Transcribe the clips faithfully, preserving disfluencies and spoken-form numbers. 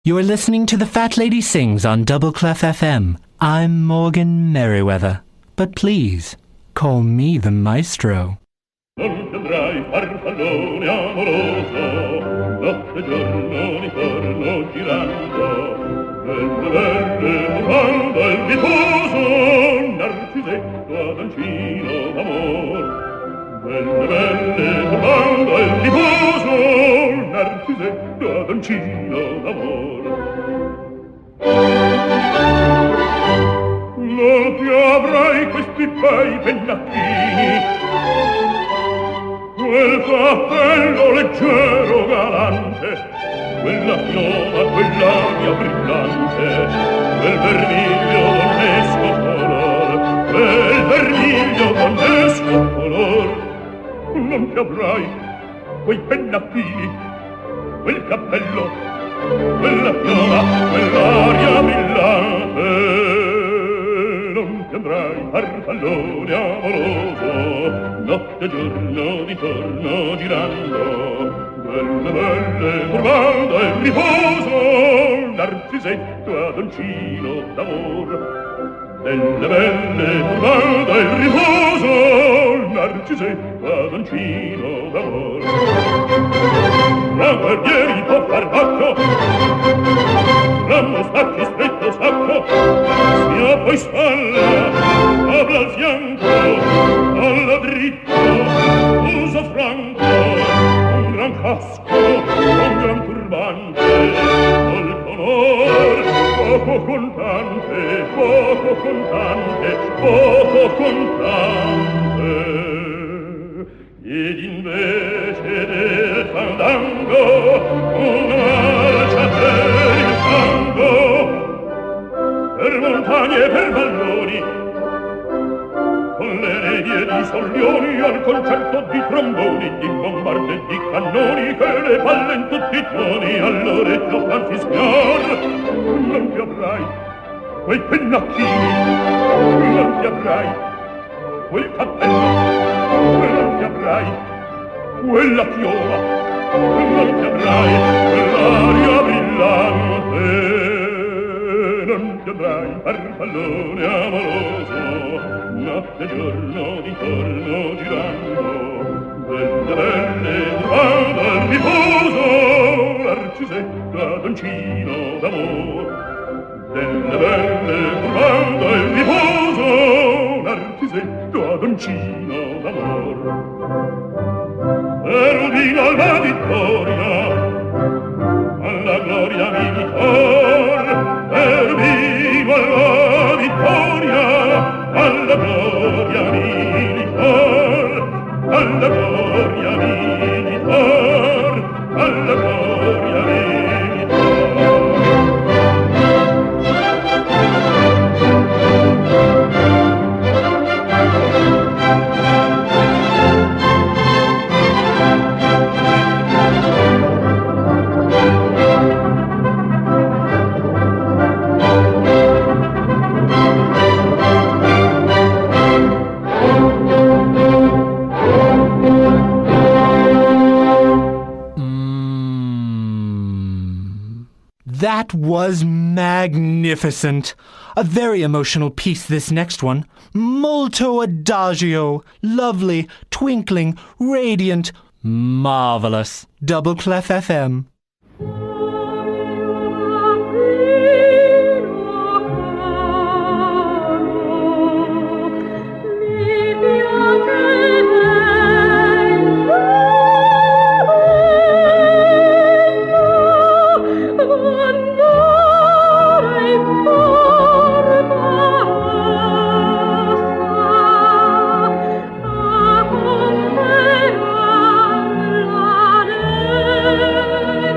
You're listening to The Fat Lady Sings on Double Clef F M. I'm Morgan Merriweather, but please, call me the maestro. Non vedrai farfallone amoroso, notte e giorno di torno girando, belle belle quando il riposo, narcisetto adancino d'amor. Belle belle quando il riposo, narcisetto adancino d'amor. Non ti avrai questi bei pennacchini, quel cappello leggero galante, quella pioma, quell'aria brillante, quel vermiglio donnesco color, quel vermiglio donnesco color. Non ti avrai quei pennacchini, quel cappello, quella pioma, quell'aria brillante. Non ti avrai farfallone amoroso, notte e giorno di torno girando, belle belle turbando il riposo, narcisetto adoncino d'amor. Belle belle turbando il riposo, narcisetto adoncino d'amor. La guardieri può far bacco, rammo stacchi stretto sacco, sia poi spalla, apla al fianco, alla dritta, uso franco, un gran casco, un gran turbante, molto onor, poco contante, poco contante, poco contante. Ed invece del fandango un'arcia per il fango, per montagne e per valloni, con le redie di sorlioni al concerto di tromboni, di bombarde e di cannoni che le palle in tutti i tuoni all'orecchio fan fischiar. Non ti avrai quei pennacchini, non ti avrai quel cappello, non ti avrai quella chioma, non ti avrai quell'aria brillante, non ti avrai farfallone amoroso, notte e giorno di torno girando, belle belle turbando al riposo, narcisetto adoncino d'amor. Belle belle turbando il riposo, narcisetto adoncino d'amor. Erudino alla vittoria, alla gloria militar, Erudino alla vittoria, alla gloria militar, alla gloria militar, alla gloria militar. That was magnificent. A very emotional piece, this next one. Molto adagio. Lovely, twinkling, radiant, marvelous. Double Clef F M. Oh,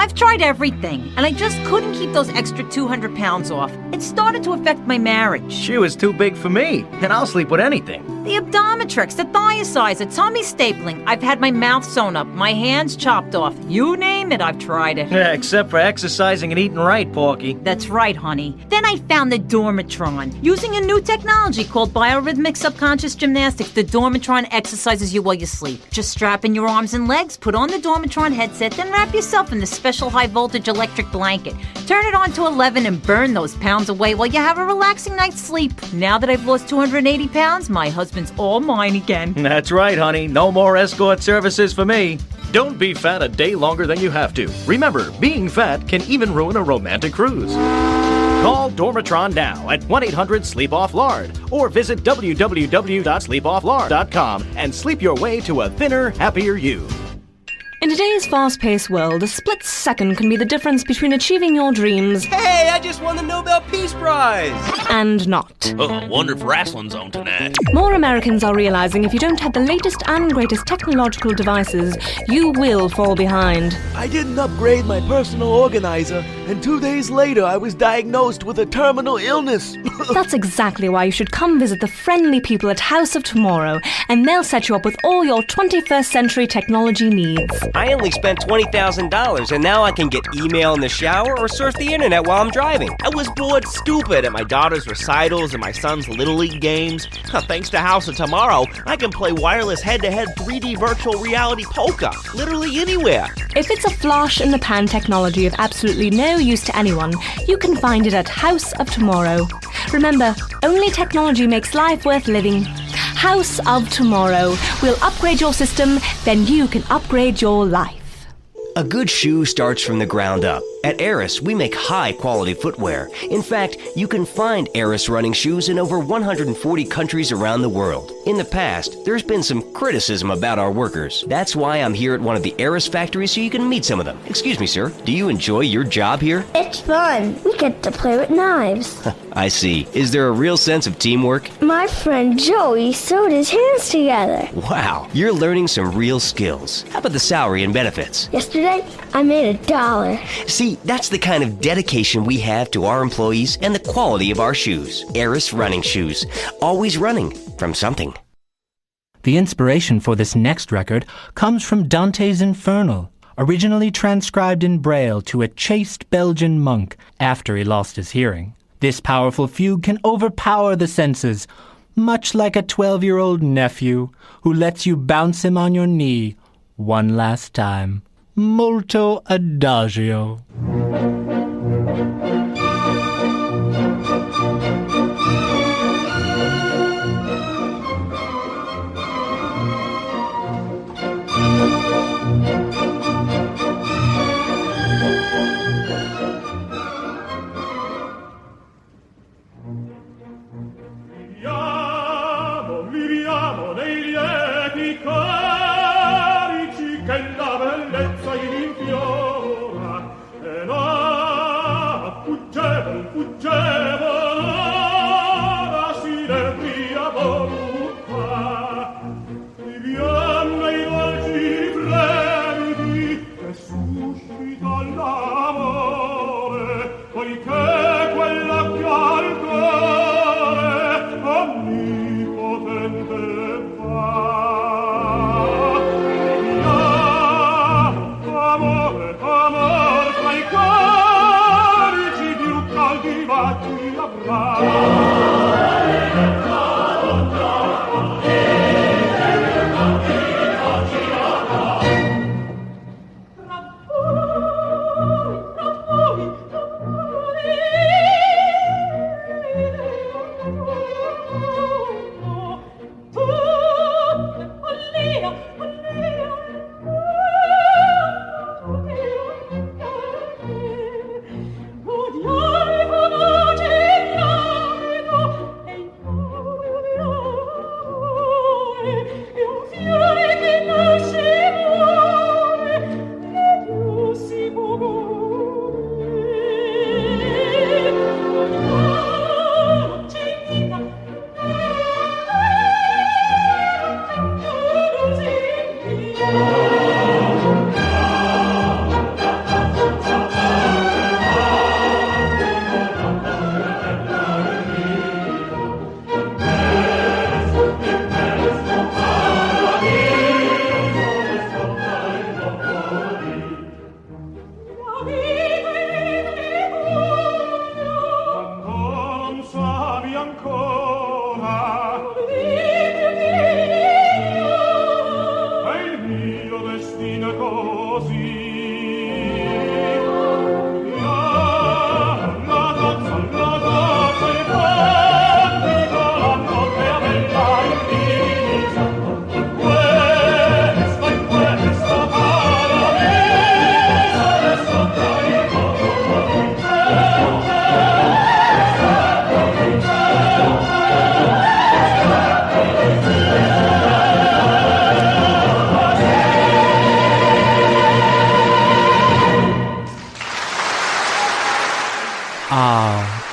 I've tried everything, and I just couldn't keep those extra two hundred pounds off. It started to affect my marriage. She was too big for me, and I'll sleep with anything. The Abdometrix, the Thiazides, tummy stapling. I've had my mouth sewn up, my hands chopped off. You name it, I've tried it. Yeah, except for exercising and eating right, Porky. That's right, honey. Then I found the Dormitron. Using a new technology called biorhythmic subconscious gymnastics, the Dormitron exercises you while you sleep. Just strap in your arms and legs, put on the Dormitron headset, then wrap yourself in the special high-voltage electric blanket. Turn it on to eleven and burn those pounds away while you have a relaxing night's sleep. Now that I've lost two hundred eighty pounds, my husband's all mine again. That's right, honey. No more escort services for me. Don't be fat a day longer than you have to. Remember, being fat can even ruin a romantic cruise. Call Dormitron now at one eight hundred sleep off lard or visit w w w dot sleep off lard dot com and sleep your way to a thinner, happier you. In today's fast-paced world, a split second can be the difference between achieving your dreams Hey, I just won the Nobel Peace Prize! and not. Oh, wonder if wrestling's on tonight. More Americans are realizing if you don't have the latest and greatest technological devices, you will fall behind. I didn't upgrade my personal organizer, and two days later I was diagnosed with a terminal illness. That's exactly why you should come visit the friendly people at House of Tomorrow, and they'll set you up with all your twenty-first century technology needs. I only spent twenty thousand dollars, and now I can get email in the shower or surf the internet while I'm driving. I was bored stupid at my daughter's recitals and my son's Little League games. Thanks to House of Tomorrow, I can play wireless head-to-head three D virtual reality poker, literally anywhere. If it's a flash-in-the-pan technology of absolutely no use to anyone, you can find it at House of Tomorrow. Remember, only technology makes life worth living. House of Tomorrow. We'll upgrade your system, then you can upgrade your life. A good shoe starts from the ground up. At Eris, we make high-quality footwear. In fact, you can find Eris running shoes in over one hundred forty countries around the world. In the past, there's been some criticism about our workers. That's why I'm here at one of the Eris factories so you can meet some of them. Excuse me, sir. Do you enjoy your job here? It's fun. We get to play with knives. I see. Is there a real sense of teamwork? My friend Joey sewed his hands together. Wow, you're learning some real skills. How about the salary and benefits? Yesterday, I made a dollar. See, that's the kind of dedication we have to our employees and the quality of our shoes. Eris running shoes. Always running from something. The inspiration for this next record comes from Dante's Infernal, originally transcribed in Braille to a chaste Belgian monk after he lost his hearing. This powerful fugue can overpower the senses, much like a twelve-year-old nephew who lets you bounce him on your knee one last time. Molto adagio. Viviamo, viviamo nei lieti carici che la bellezza infiora e là fuggevol, fuggevol ora si devria voluta viviamo nei dolci fremiti che suscita l'amore poiché quella che al cuore onnipotente va viviamo amore, amore tra i carici più caldi baci avrà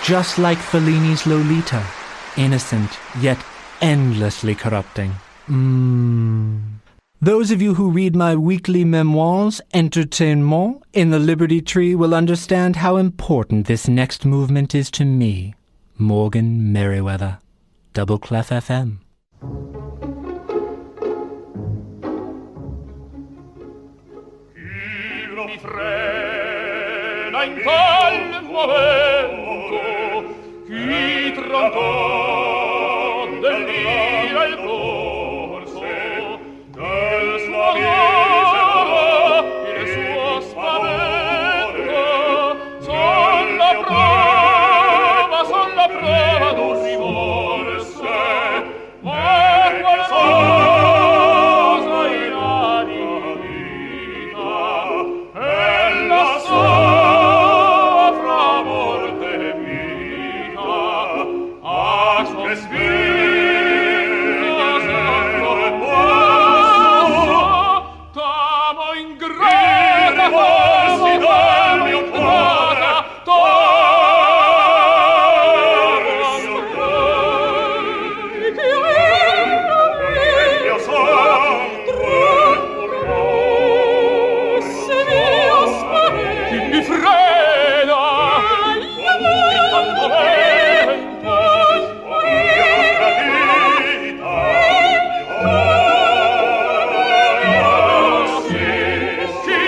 just like Fellini's Lolita, innocent yet endlessly corrupting. Mmm. Those of you who read my weekly memoirs, Entertainment, in the Liberty Tree will understand how important this next movement is to me, Morgan Merriweather, Double Clef F M. Mi frena in tal momento, chi trancò dell'ira il corso, del suo amore, il suo spavento, son la prova, son la prova d'un rimorso, ma qualcosa inanimita, e la soffra morte vita, a suo spirito sottoposto, t'amo ingrata, forsi del mio cuore, torsi che il mio sangue rosse mio spavento, chi mi frena in tal momento, mia vita, sì, chi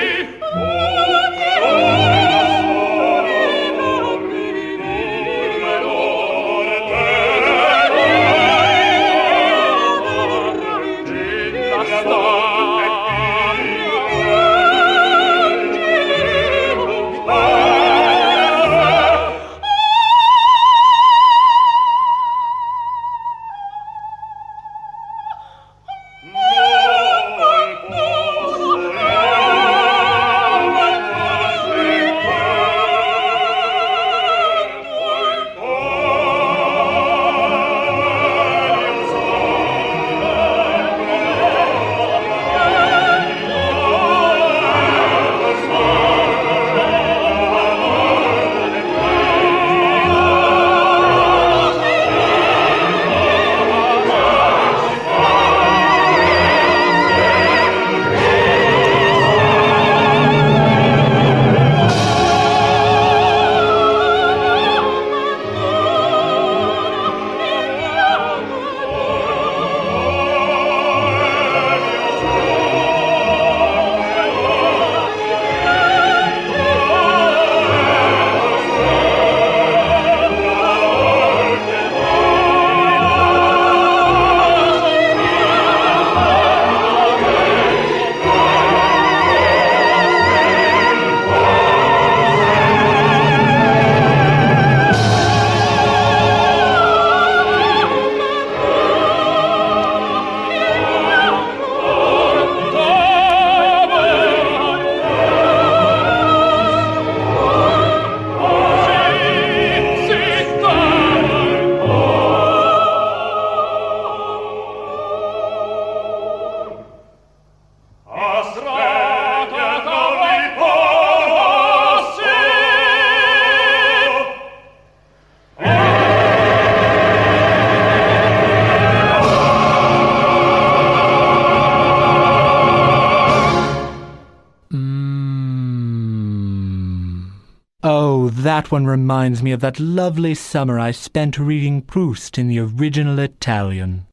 That one reminds me of that lovely summer I spent reading Proust in the original Italian.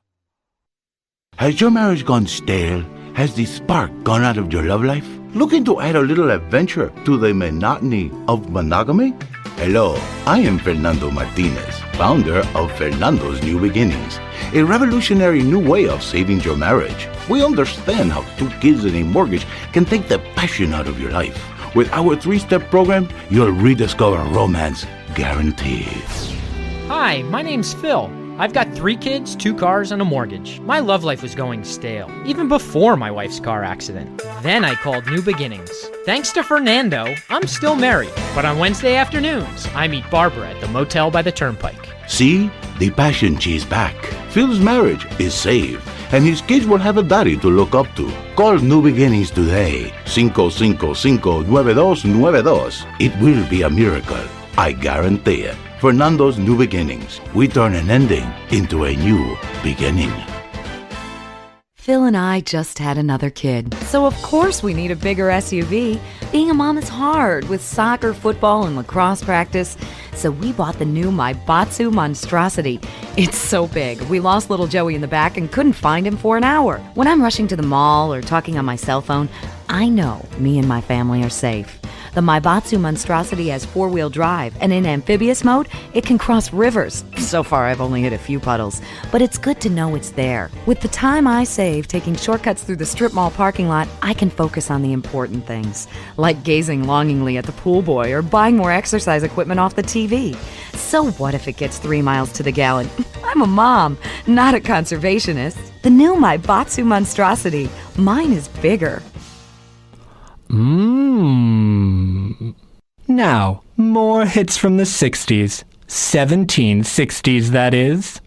Has your marriage gone stale? Has the spark gone out of your love life? Looking to add a little adventure to the monotony of monogamy? Hello, I am Fernando Martinez, founder of Fernando's New Beginnings, a revolutionary new way of saving your marriage. We understand how two kids and a mortgage can take the passion out of your life. With our three-step program, you'll rediscover romance guaranteed. Hi, my name's Phil. I've got three kids, two cars, and a mortgage. My love life was going stale, even before my wife's car accident. Then I called New Beginnings. Thanks to Fernando, I'm still married. But on Wednesday afternoons, I meet Barbara at the motel by the turnpike. See? The passion she's back. Phil's marriage is saved, and his kids will have a daddy to look up to. Call New Beginnings today. five cinco cinco, nueve dos nueve dos. It will be a miracle. I guarantee it. Fernando's New Beginnings. We turn an ending into a new beginning. Phil and I just had another kid, so of course we need a bigger S U V. Being a mom is hard with soccer, football, and lacrosse practice, so we bought the new Maibatsu Monstrosity. It's so big, we lost little Joey in the back and couldn't find him for an hour. When I'm rushing to the mall or talking on my cell phone, I know me and my family are safe. The Maibatsu Monstrosity has four-wheel drive, and in amphibious mode, it can cross rivers. So far, I've only hit a few puddles, but it's good to know it's there. With the time I save taking shortcuts through the strip mall parking lot, I can focus on the important things, like gazing longingly at the pool boy or buying more exercise equipment off the T V. So what if it gets three miles to the gallon? I'm a mom, not a conservationist. The new Maibatsu Monstrosity. Mine is bigger. Mmm. Now, more hits from the sixties. seventeen sixties, that is.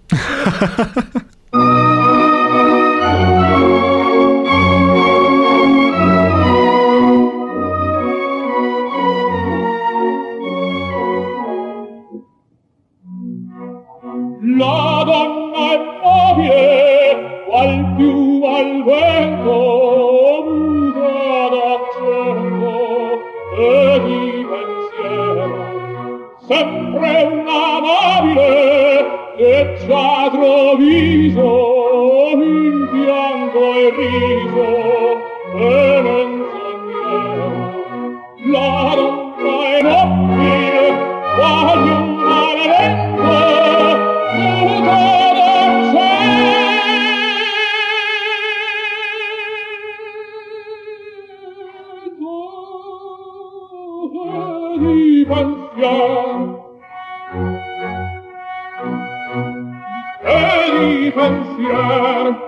La donna è mobile, qual più al vento, muta d'accento e di pensiero. Sempre un'amabile che già troviso in pianto e riso e menzognero. La donna è mobile, qual più al vento, di pensiero e di pensiero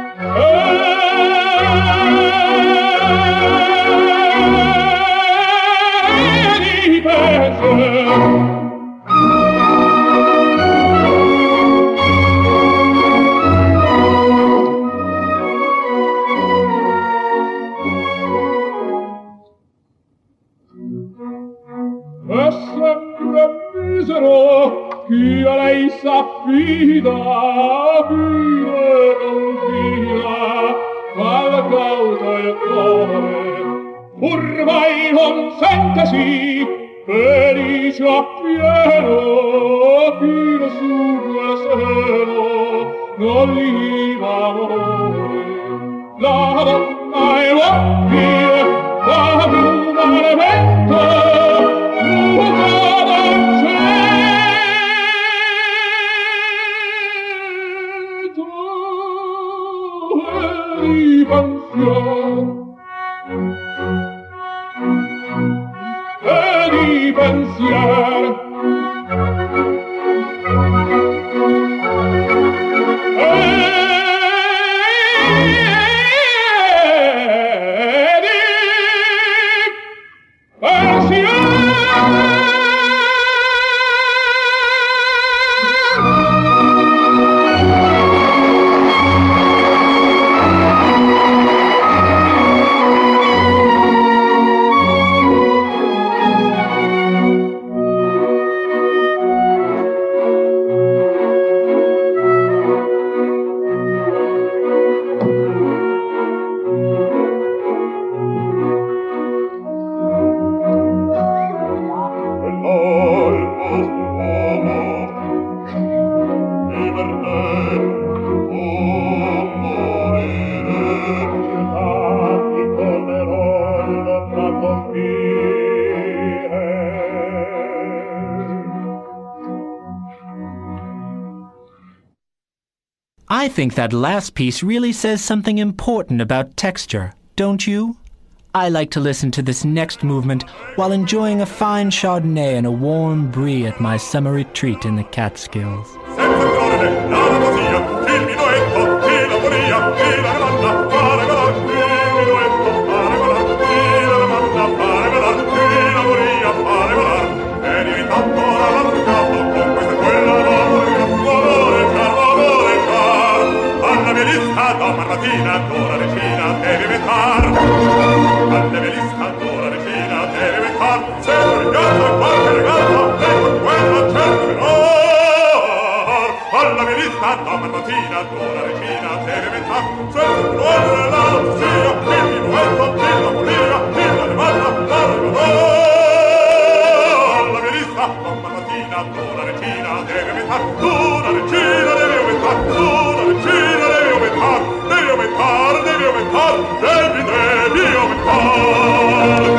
e di pensiero. Chi a lei s'affida, vive confida, al cauto il cuore, pur mai consentesi, felice appieno, chi lo suo seno non gli va amore. La donna è mobile, la piuma al vento, muta d'accento di pensiero e di pensiero I think that last piece really says something important about texture, don't you? I like to listen to this next movement while enjoying a fine Chardonnay and a warm brie at my summer retreat in the Catskills. Alle velista d'ora regina deve car, se tornata qualche regata vista, domma mattina, d'ora regina, deve aumentare, senza cuore la sia, il minuetto, della poliga, della levata, la levata. La mia vista, domma mattina, d'ora regina, deve aumentare, d'ora regina, deve aumentare, d'ora regina, deve aumentare, deve aumentare, deve aumentare, devi, devi aumentare.